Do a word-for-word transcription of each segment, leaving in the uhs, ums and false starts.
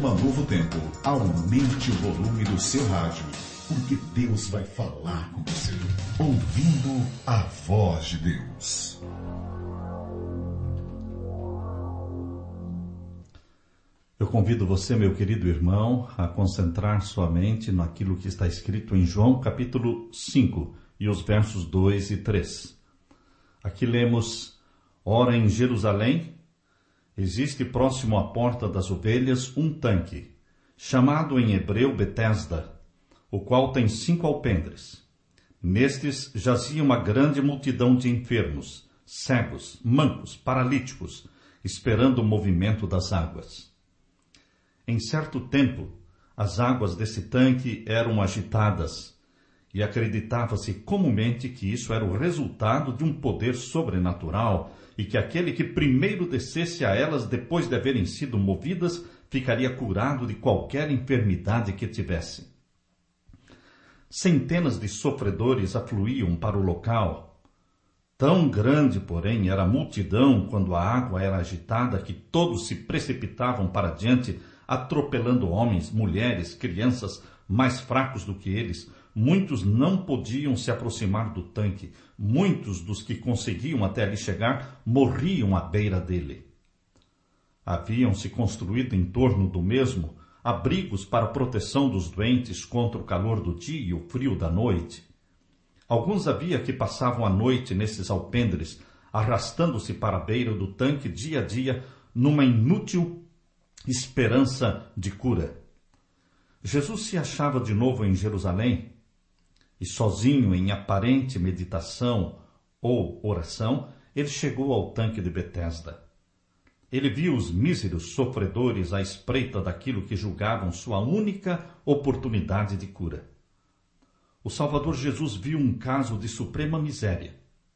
a Novo Tempo, aumente o volume do seu rádio, porque Deus vai falar com você. Ouvindo a voz de Deus. Eu convido você, meu querido irmão, a concentrar sua mente naquilo que está escrito em João capítulo cinco e os versos dois e três. Aqui lemos: ora, em Jerusalém existe próximo à porta das ovelhas um tanque, chamado em hebreu Betesda, o qual tem cinco alpendres. Nestes jazia uma grande multidão de enfermos, cegos, mancos, paralíticos, esperando o movimento das águas. Em certo tempo, as águas desse tanque eram agitadas, e acreditava-se comumente que isso era o resultado de um poder sobrenatural e que aquele que primeiro descesse a elas depois de haverem sido movidas ficaria curado de qualquer enfermidade que tivesse. Centenas de sofredores afluíam para o local. Tão grande, porém, era a multidão quando a água era agitada que todos se precipitavam para diante, atropelando homens, mulheres, crianças mais fracos do que eles. Muitos não podiam se aproximar do tanque. Muitos dos que conseguiam até ali chegar morriam à beira dele. Haviam-se construído em torno do mesmo abrigos para a proteção dos doentes contra o calor do dia e o frio da noite. Alguns havia que passavam a noite nesses alpendres, arrastando-se para a beira do tanque dia a dia, numa inútil esperança de cura. Jesus se achava de novo em Jerusalém e, sozinho em aparente meditação ou oração, ele chegou ao tanque de Betesda. Ele viu os míseros sofredores à espreita daquilo que julgavam sua única oportunidade de cura. O Salvador Jesus viu um caso de suprema miséria.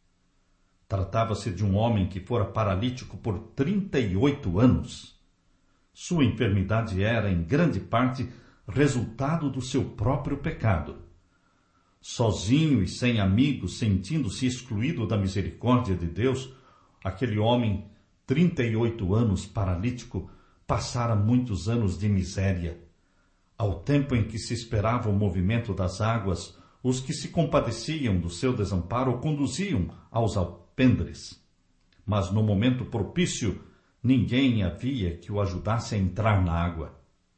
Tratava-se de um homem que fora paralítico por trinta e oito anos. Sua enfermidade era, em grande parte, resultado do seu próprio pecado. Sozinho e sem amigos, sentindo-se excluído da misericórdia de Deus, aquele homem, trinta e oito anos paralítico, passara muitos anos de miséria. Ao tempo em que se esperava o movimento das águas, os que se compadeciam do seu desamparo o conduziam aos alpendres. Mas no momento propício, ninguém havia que o ajudasse a entrar na água.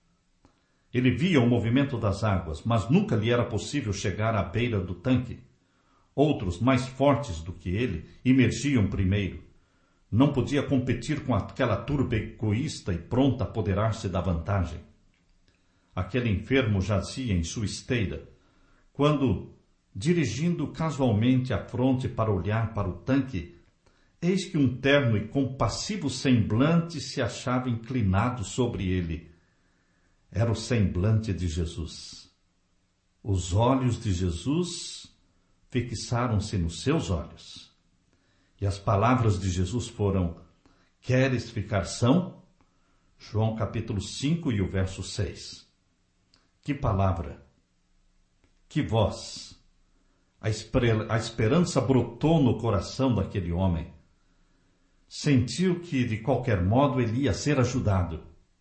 Ele via o movimento das águas, mas nunca lhe era possível chegar à beira do tanque. Outros, mais fortes do que ele, emergiam primeiro. Não podia competir com aquela turba egoísta e pronta a apoderar-se da vantagem. Aquele enfermo jazia em sua esteira, quando, dirigindo casualmente a fronte para olhar para o tanque, eis que um terno e compassivo semblante se achava inclinado sobre ele. Era o semblante de Jesus. Os olhos de Jesus fixaram-se nos seus olhos. E as palavras de Jesus foram: queres ficar são? João capítulo cinco e o verso seis. Que palavra! Que voz! A, esper- a esperança brotou no coração daquele homem. Sentiu que, de qualquer modo, ele ia ser ajudado.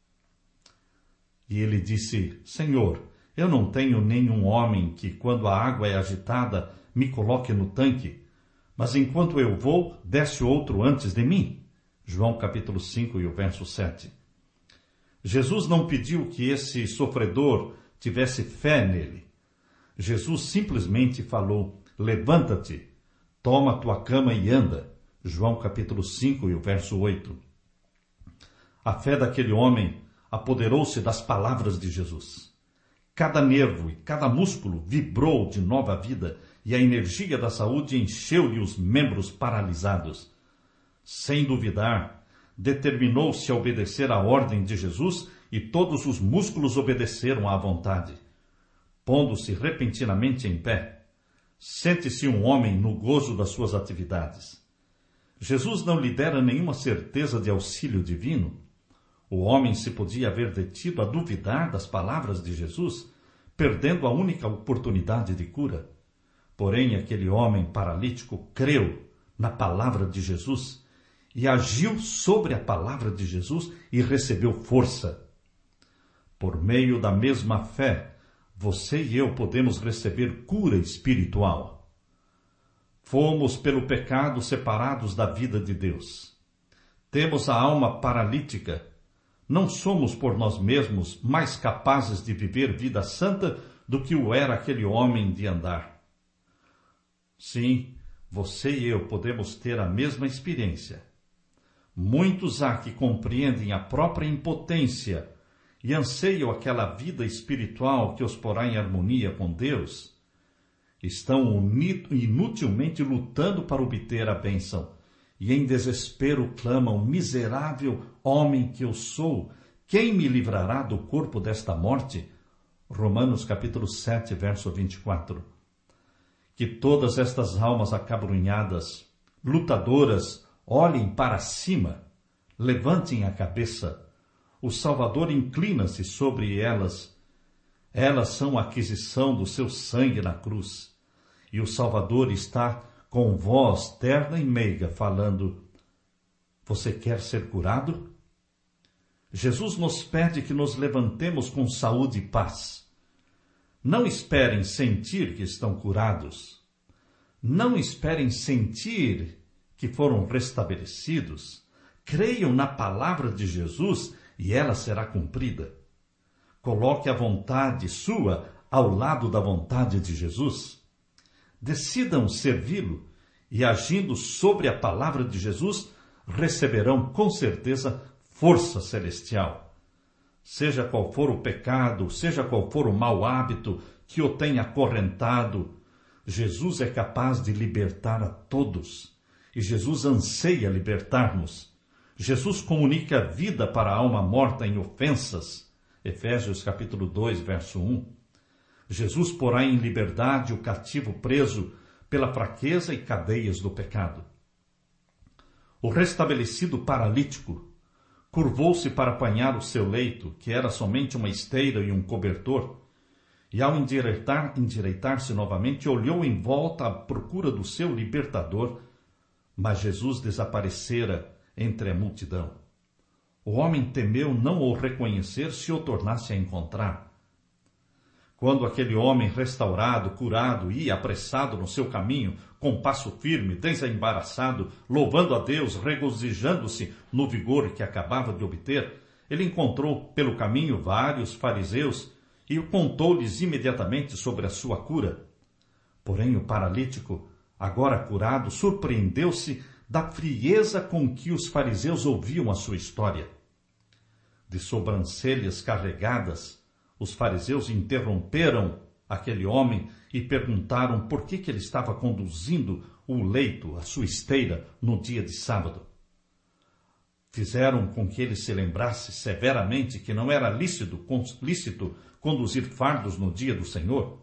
E ele disse: Senhor, eu não tenho nenhum homem que, quando a água é agitada, me coloque no tanque, mas enquanto eu vou, desce outro antes de mim. João capítulo cinco e o verso sete. Jesus não pediu que esse sofredor tivesse fé nele. Jesus simplesmente falou: levanta-te, toma tua cama e anda. João capítulo cinco e o verso oito. A fé daquele homem apoderou-se das palavras de Jesus. Cada nervo e cada músculo vibrou de nova vida e a energia da saúde encheu-lhe os membros paralisados. Sem duvidar, determinou-se a obedecer à ordem de Jesus e todos os músculos obedeceram à vontade. Pondo-se repentinamente em pé, sente-se um homem no gozo das suas atividades. Jesus não lhe dera nenhuma certeza de auxílio divino. O homem se podia haver detido a duvidar das palavras de Jesus, perdendo a única oportunidade de cura. Porém, aquele homem paralítico creu na palavra de Jesus e agiu sobre a palavra de Jesus e recebeu força. Por meio da mesma fé, você e eu podemos receber cura espiritual. Fomos pelo pecado separados da vida de Deus. Temos a alma paralítica. Não somos por nós mesmos mais capazes de viver vida santa do que o era aquele homem de andar. Sim, você e eu podemos ter a mesma experiência. Muitos há que compreendem a própria impotência e anseiam aquela vida espiritual que os porá em harmonia com Deus. Estão inutilmente lutando para obter a bênção e em desespero clamam: miserável homem que eu sou, quem me livrará do corpo desta morte? Romanos capítulo sete, verso vinte e quatro. Que todas estas almas acabrunhadas, lutadoras, olhem para cima, levantem a cabeça. O Salvador inclina-se sobre elas. Elas são a aquisição do seu sangue na cruz. E o Salvador está com voz terna e meiga, falando: você quer ser curado? Jesus nos pede que nos levantemos com saúde e paz. Não esperem sentir que estão curados. Não esperem sentir que foram restabelecidos. Creiam na palavra de Jesus e ela será cumprida. Coloque a vontade sua ao lado da vontade de Jesus. Decidam servi-lo e, agindo sobre a palavra de Jesus, receberão com certeza força celestial. Seja qual for o pecado, seja qual for o mau hábito que o tenha acorrentado, Jesus é capaz de libertar a todos. E Jesus anseia libertar-nos. Jesus comunica vida para a alma morta em ofensas. Efésios capítulo dois, verso um. Jesus porá em liberdade o cativo preso pela fraqueza e cadeias do pecado. O restabelecido paralítico curvou-se para apanhar o seu leito, que era somente uma esteira e um cobertor, e ao endireitar, endireitar-se novamente, olhou em volta à procura do seu libertador, mas Jesus desaparecera entre a multidão. O homem temeu não o reconhecer se o tornasse a encontrar. Quando aquele homem restaurado, curado, ia apressado no seu caminho, com passo firme, desembaraçado, louvando a Deus, regozijando-se no vigor que acabava de obter, ele encontrou pelo caminho vários fariseus e contou-lhes imediatamente sobre a sua cura. Porém, o paralítico, agora curado, surpreendeu-se da frieza com que os fariseus ouviam a sua história. De sobrancelhas carregadas, os fariseus interromperam aquele homem e perguntaram por que, que ele estava conduzindo o leito, a sua esteira, no dia de sábado. Fizeram com que ele se lembrasse severamente que não era lícito, lícito conduzir fardos no dia do Senhor.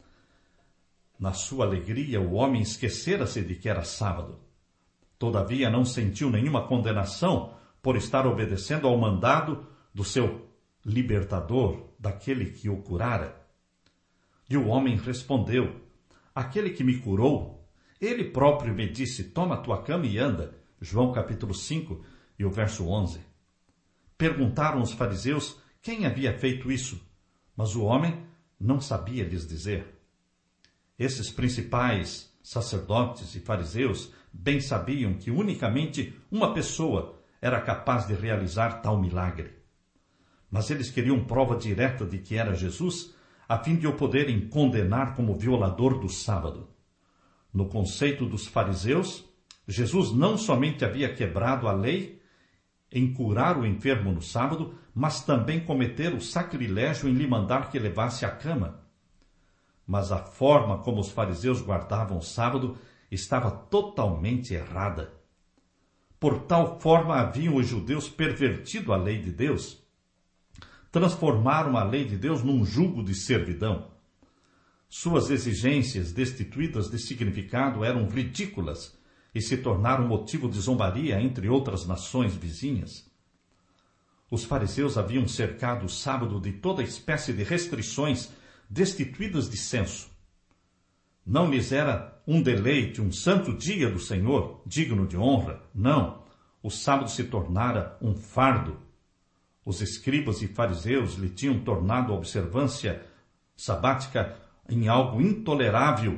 Na sua alegria, o homem esquecera-se de que era sábado. Todavia, não sentiu nenhuma condenação por estar obedecendo ao mandado do seu libertador, daquele que o curara. E o homem respondeu: aquele que me curou, ele próprio me disse: toma tua cama e anda. João capítulo cinco e o verso onze. Perguntaram os fariseus quem havia feito isso, mas o homem não sabia lhes dizer. Esses principais sacerdotes e fariseus bem sabiam que unicamente uma pessoa era capaz de realizar tal milagre. Mas eles queriam prova direta de que era Jesus, a fim de o poderem condenar como violador do sábado. No conceito dos fariseus, Jesus não somente havia quebrado a lei em curar o enfermo no sábado, mas também cometer o sacrilégio em lhe mandar que levasse a cama. Mas a forma como os fariseus guardavam o sábado estava totalmente errada. Por tal forma haviam os judeus pervertido a lei de Deus. Transformaram a lei de Deus num jugo de servidão. Suas exigências, destituídas de significado, eram ridículas e se tornaram motivo de zombaria entre outras nações vizinhas. Os fariseus haviam cercado o sábado de toda espécie de restrições destituídas de senso. Não lhes era um deleite, um santo dia do Senhor, digno de honra. Não, o sábado se tornara um fardo. Os escribas e fariseus lhe tinham tornado a observância sabática em algo intolerável.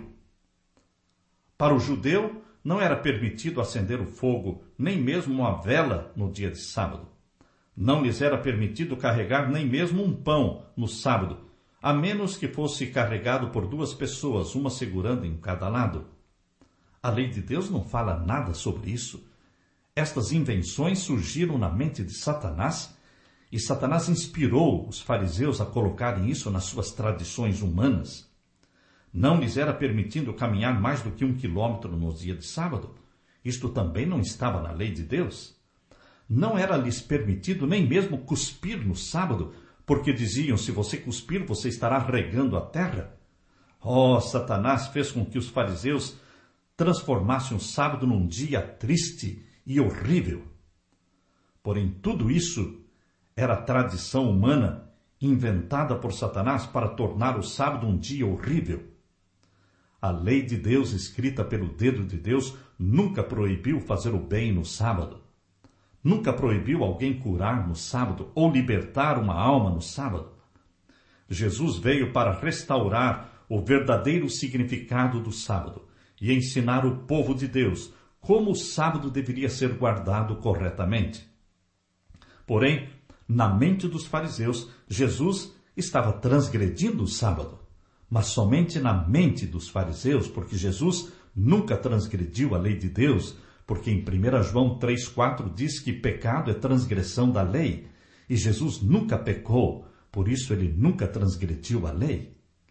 Para o judeu, não era permitido acender o fogo, nem mesmo uma vela no dia de sábado. Não lhes era permitido carregar nem mesmo um pão no sábado, a menos que fosse carregado por duas pessoas, uma segurando em cada lado. A lei de Deus não fala nada sobre isso. Estas invenções surgiram na mente de Satanás, e Satanás inspirou os fariseus a colocarem isso nas suas tradições humanas. Não lhes era permitido caminhar mais do que um quilômetro no dia de sábado. Isto também não estava na lei de Deus. Não era lhes permitido nem mesmo cuspir no sábado, porque diziam, se você cuspir, você estará regando a terra. Oh, Satanás fez com que os fariseus transformassem o sábado num dia triste e horrível. Porém, tudo isso era tradição humana inventada por Satanás para tornar o sábado um dia horrível. A lei de Deus, escrita pelo dedo de Deus, nunca proibiu fazer o bem no sábado. Nunca proibiu alguém curar no sábado ou libertar uma alma no sábado. Jesus veio para restaurar o verdadeiro significado do sábado e ensinar o povo de Deus como o sábado deveria ser guardado corretamente. Porém, na mente dos fariseus, Jesus estava transgredindo o sábado, mas somente na mente dos fariseus, porque Jesus nunca transgrediu a lei de Deus, porque em primeiro João três, quatro diz que pecado é transgressão da lei, e Jesus nunca pecou, por isso ele nunca transgrediu a lei.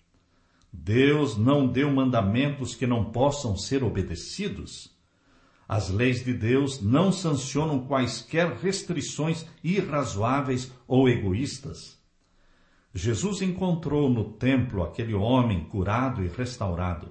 Deus não deu mandamentos que não possam ser obedecidos. As leis de Deus não sancionam quaisquer restrições irrazoáveis ou egoístas. Jesus encontrou no templo aquele homem curado e restaurado.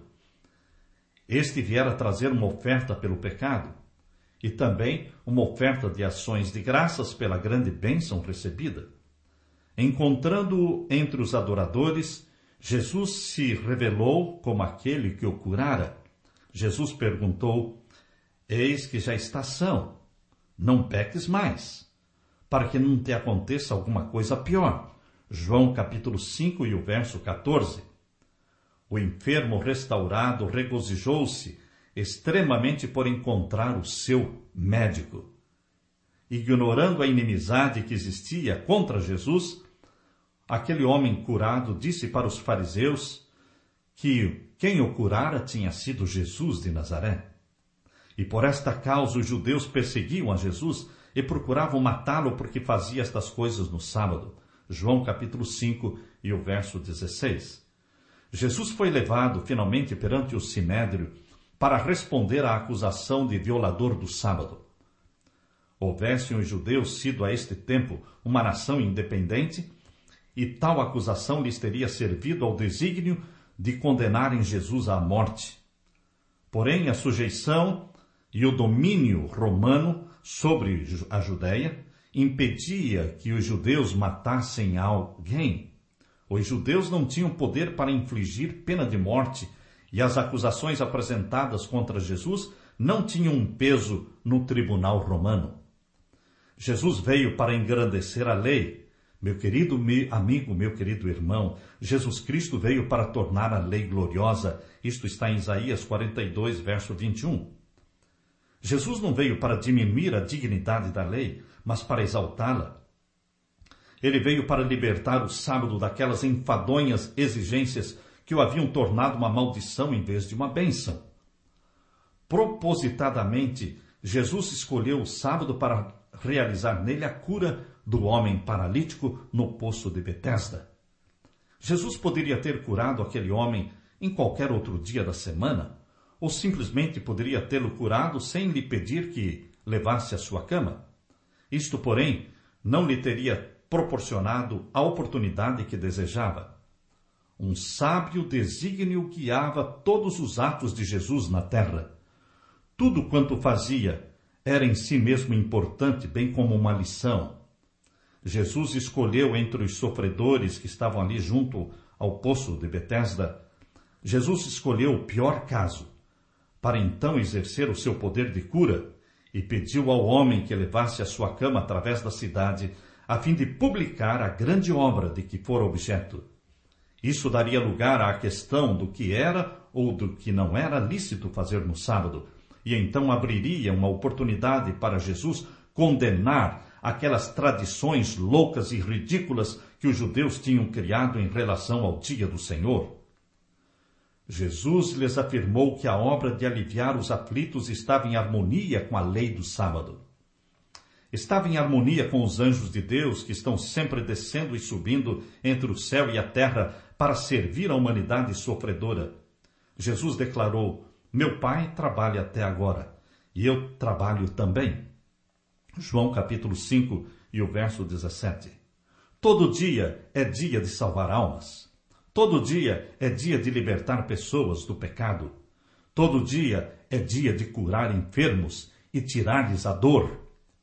Este viera trazer uma oferta pelo pecado e também uma oferta de ações de graças pela grande bênção recebida. Encontrando-o entre os adoradores, Jesus se revelou como aquele que o curara. Jesus perguntou: eis que já está são, não peques mais, para que não te aconteça alguma coisa pior. João capítulo cinco e o verso quatorze. O enfermo restaurado regozijou-se extremamente por encontrar o seu médico. Ignorando a inimizade que existia contra Jesus, aquele homem curado disse para os fariseus que quem o curara tinha sido Jesus de Nazaré. E por esta causa os judeus perseguiam a Jesus e procuravam matá-lo porque fazia estas coisas no sábado. João capítulo cinco e o verso dezesseis. Jesus foi levado finalmente perante o sinédrio para responder à acusação de violador do sábado. Houvessem os judeus sido a este tempo uma nação independente, e tal acusação lhes teria servido ao desígnio de condenarem Jesus à morte. Porém, a sujeição e o domínio romano sobre a Judéia impedia que os judeus matassem alguém. Os judeus não tinham poder para infligir pena de morte, e as acusações apresentadas contra Jesus não tinham um peso no tribunal romano. Jesus veio para engrandecer a lei. Meu querido amigo, meu querido irmão, Jesus Cristo veio para tornar a lei gloriosa. Isto está em Isaías quarenta e dois, verso vinte e um. Jesus não veio para diminuir a dignidade da lei, mas para exaltá-la. Ele veio para libertar o sábado daquelas enfadonhas exigências que o haviam tornado uma maldição em vez de uma bênção. Propositadamente, Jesus escolheu o sábado para realizar nele a cura do homem paralítico no poço de Betesda. Jesus poderia ter curado aquele homem em qualquer outro dia da semana, ou simplesmente poderia tê-lo curado sem lhe pedir que levasse a sua cama. Isto, porém, não lhe teria proporcionado a oportunidade que desejava. Um sábio desígnio guiava todos os atos de Jesus na terra. Tudo quanto fazia era em si mesmo importante, bem como uma lição. Jesus escolheu entre os sofredores que estavam ali junto ao poço de Betesda, Jesus escolheu o pior caso, para então exercer o seu poder de cura, e pediu ao homem que levasse a sua cama através da cidade, a fim de publicar a grande obra de que fora objeto. Isso daria lugar à questão do que era ou do que não era lícito fazer no sábado, e então abriria uma oportunidade para Jesus condenar aquelas tradições loucas e ridículas que os judeus tinham criado em relação ao dia do Senhor. Jesus lhes afirmou que a obra de aliviar os aflitos estava em harmonia com a lei do sábado. Estava em harmonia com os anjos de Deus que estão sempre descendo e subindo entre o céu e a terra para servir a humanidade sofredora. Jesus declarou: meu Pai trabalha até agora, e eu trabalho também. João capítulo cinco e o verso dezessete. Todo dia é dia de salvar almas. Todo dia é dia de libertar pessoas do pecado. Todo dia é dia de curar enfermos e tirar-lhes a dor.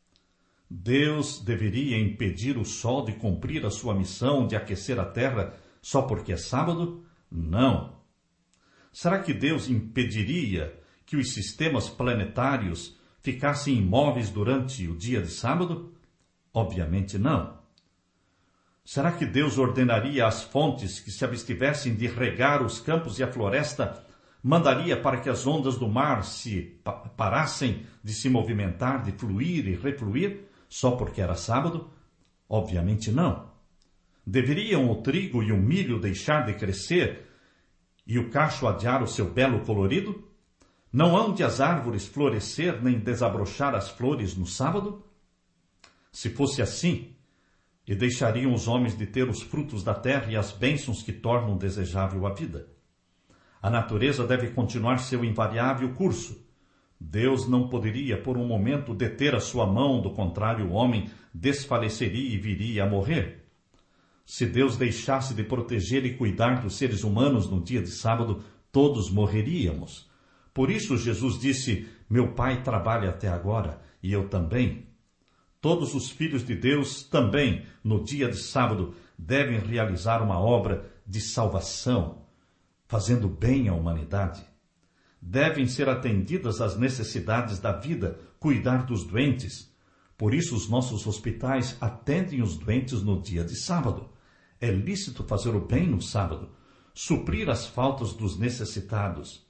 Deus deveria impedir o sol de cumprir a sua missão de aquecer a terra só porque é sábado? Não. Será que Deus impediria que os sistemas planetários ficassem imóveis durante o dia de sábado? Obviamente não. Será que Deus ordenaria às fontes que se abstivessem de regar os campos e a floresta, mandaria para que as ondas do mar se pa- parassem de se movimentar, de fluir e refluir, só porque era sábado? Obviamente não. Deveriam o trigo e o milho deixar de crescer e o cacho adiar o seu belo colorido? Não hão de as árvores florescer nem desabrochar as flores no sábado? Se fosse assim, e deixariam os homens de ter os frutos da terra e as bênçãos que tornam desejável a vida. A natureza deve continuar seu invariável curso. Deus não poderia por um momento deter a sua mão, do contrário o homem desfaleceria e viria a morrer. Se Deus deixasse de proteger e cuidar dos seres humanos no dia de sábado, todos morreríamos. Por isso Jesus disse: meu Pai trabalha até agora, e eu também. Todos os filhos de Deus também, no dia de sábado, devem realizar uma obra de salvação, fazendo bem à humanidade. Devem ser atendidas às necessidades da vida, cuidar dos doentes. Por isso os nossos hospitais atendem os doentes no dia de sábado. É lícito fazer o bem no sábado, suprir as faltas dos necessitados.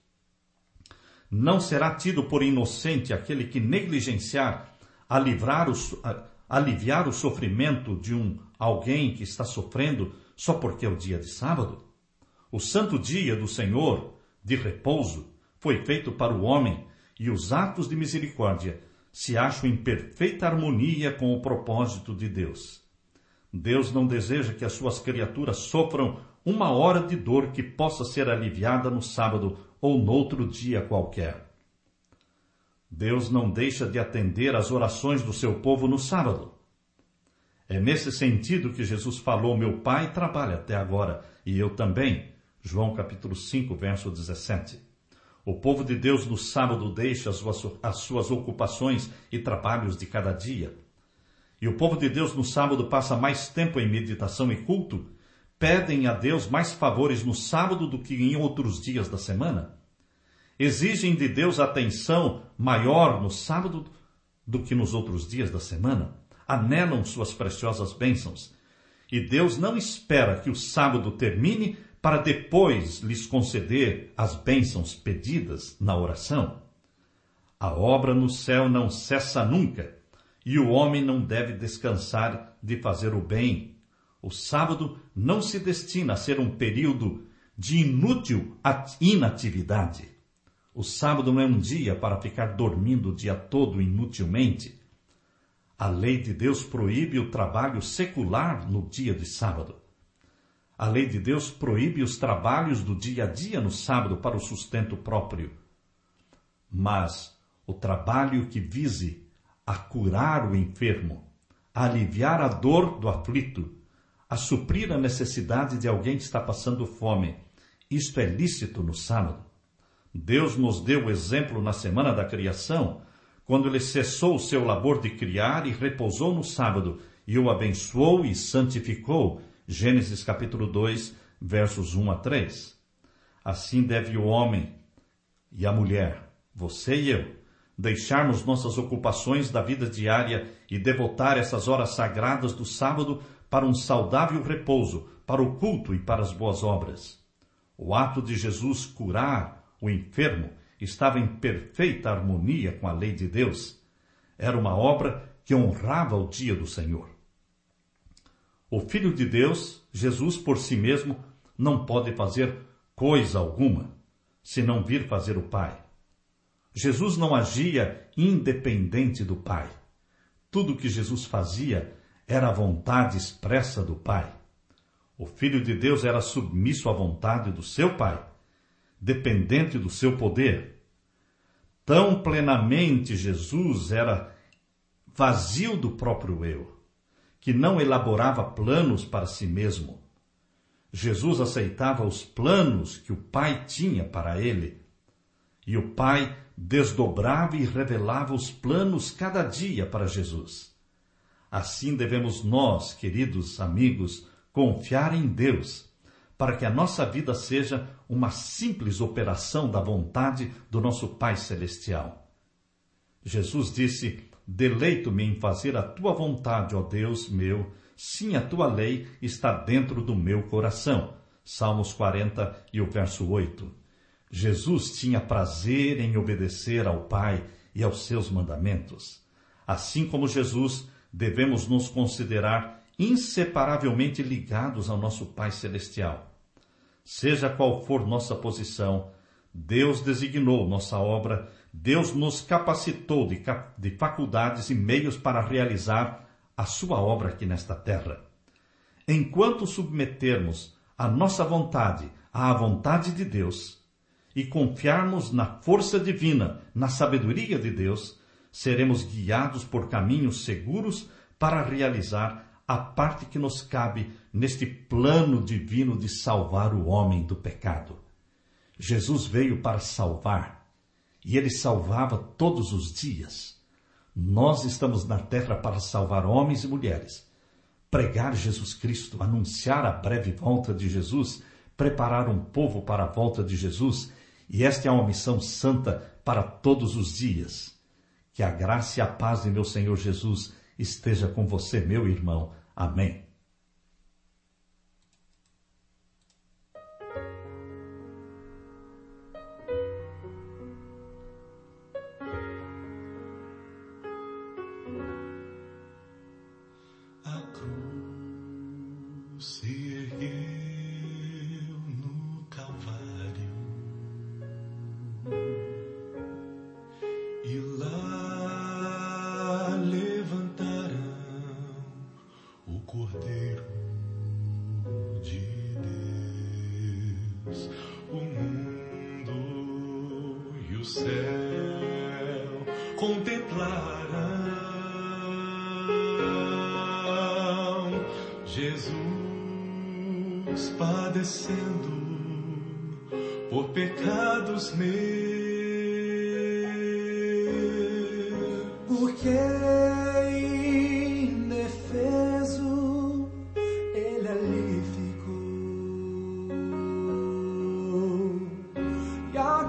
Não será tido por inocente aquele que negligenciar a livrar o, a, aliviar o sofrimento de um alguém que está sofrendo só porque é o dia de sábado? O santo dia do Senhor, de repouso, foi feito para o homem, e os atos de misericórdia se acham em perfeita harmonia com o propósito de Deus. Deus não deseja que as suas criaturas sofram uma hora de dor que possa ser aliviada no sábado ou noutro dia qualquer. Deus não deixa de atender às orações do seu povo no sábado. É nesse sentido que Jesus falou: meu Pai trabalha até agora, e eu também. João capítulo cinco, verso dezessete. O povo de Deus no sábado deixa as suas, as suas ocupações e trabalhos de cada dia. E o povo de Deus no sábado passa mais tempo em meditação e culto, pedem a Deus mais favores no sábado do que em outros dias da semana. Exigem de Deus atenção maior no sábado do que nos outros dias da semana. Anelam suas preciosas bênçãos. E Deus não espera que o sábado termine para depois lhes conceder as bênçãos pedidas na oração. A obra no céu não cessa nunca, e o homem não deve descansar de fazer o bem. O sábado não se destina a ser um período de inútil inatividade. O sábado não é um dia para ficar dormindo o dia todo inutilmente. A lei de Deus proíbe o trabalho secular no dia de sábado. A lei de Deus proíbe os trabalhos do dia a dia no sábado para o sustento próprio. Mas o trabalho que vise a curar o enfermo, a aliviar a dor do aflito, a suprir a necessidade de alguém que está passando fome, isto é lícito no sábado. Deus nos deu o exemplo na semana da criação, quando ele cessou o seu labor de criar e repousou no sábado, e o abençoou e santificou. Gênesis capítulo dois, versos um a três. Assim deve o homem e a mulher, você e eu, deixarmos nossas ocupações da vida diária e devotar essas horas sagradas do sábado para um saudável repouso, para o culto e para as boas obras. O ato de Jesus curar o enfermo estava em perfeita harmonia com a lei de Deus. Era uma obra que honrava o dia do Senhor. O Filho de Deus, Jesus por si mesmo, não pode fazer coisa alguma, se não vir fazer o Pai. Jesus não agia independente do Pai. Tudo o que Jesus fazia era a vontade expressa do Pai. O Filho de Deus era submisso à vontade do seu Pai, dependente do seu poder. Tão plenamente Jesus era vazio do próprio eu, que não elaborava planos para si mesmo. Jesus aceitava os planos que o Pai tinha para ele, e o Pai desdobrava e revelava os planos cada dia para Jesus. Assim devemos nós, queridos amigos, confiar em Deus, para que a nossa vida seja uma simples operação da vontade do nosso Pai Celestial. Jesus disse: deleito-me em fazer a tua vontade, ó Deus meu, sim, a tua lei está dentro do meu coração. Salmos quarenta e o verso oito. Jesus tinha prazer em obedecer ao Pai e aos seus mandamentos. Assim como Jesus, devemos nos considerar inseparavelmente ligados ao nosso Pai Celestial. Seja qual for nossa posição, Deus designou nossa obra, Deus nos capacitou de, cap- de faculdades e meios para realizar a sua obra aqui nesta terra. Enquanto submetermos a nossa vontade à vontade de Deus e confiarmos na força divina, na sabedoria de Deus, seremos guiados por caminhos seguros para realizar a parte que nos cabe neste plano divino de salvar o homem do pecado. Jesus veio para salvar, e ele salvava todos os dias. Nós estamos na terra para salvar homens e mulheres, pregar Jesus Cristo, anunciar a breve volta de Jesus, preparar um povo para a volta de Jesus, e esta é uma missão santa para todos os dias. Que a graça e a paz de meu Senhor Jesus esteja com você, meu irmão. Amém. A cruz se ergueu no Calvário e lá levantaram o Cordeiro de Deus. O mundo e o céu contemplaram Jesus padecendo por pecados meus. Porque indefeso ele ali ficou, e a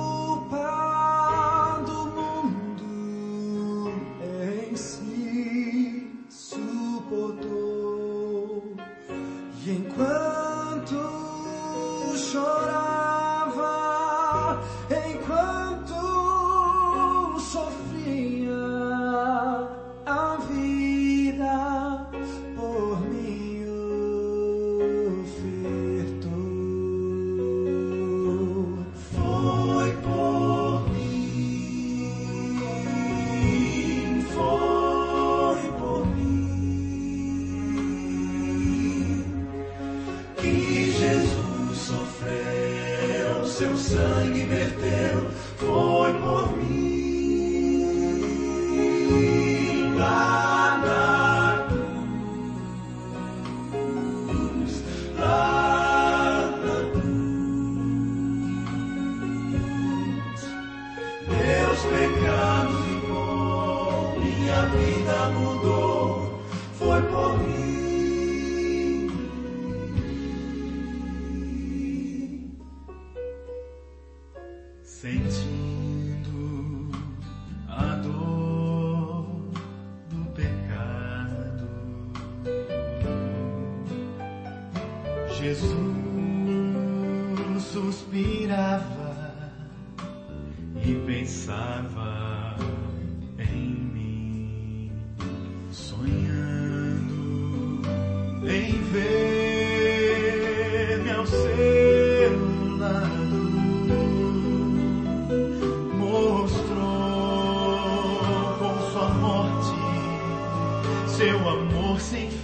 culpa do mundo em si suportou. E enquanto chorava, enquanto sofria, a vida por mim ofertou. Foi por mim, foi por mim que Jesus sofreu, seu sangue verteu. Foi por mim. Lá na cruz, lá na cruz, meus pecados limou, minha vida mudou. Foi por mim. Sentindo Jesus suspirava e pensava em mim, sonhando em ver-me ao seu lado. Mostrou com sua morte seu amor sem fim.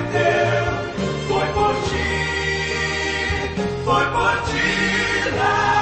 Foi por ti, lá.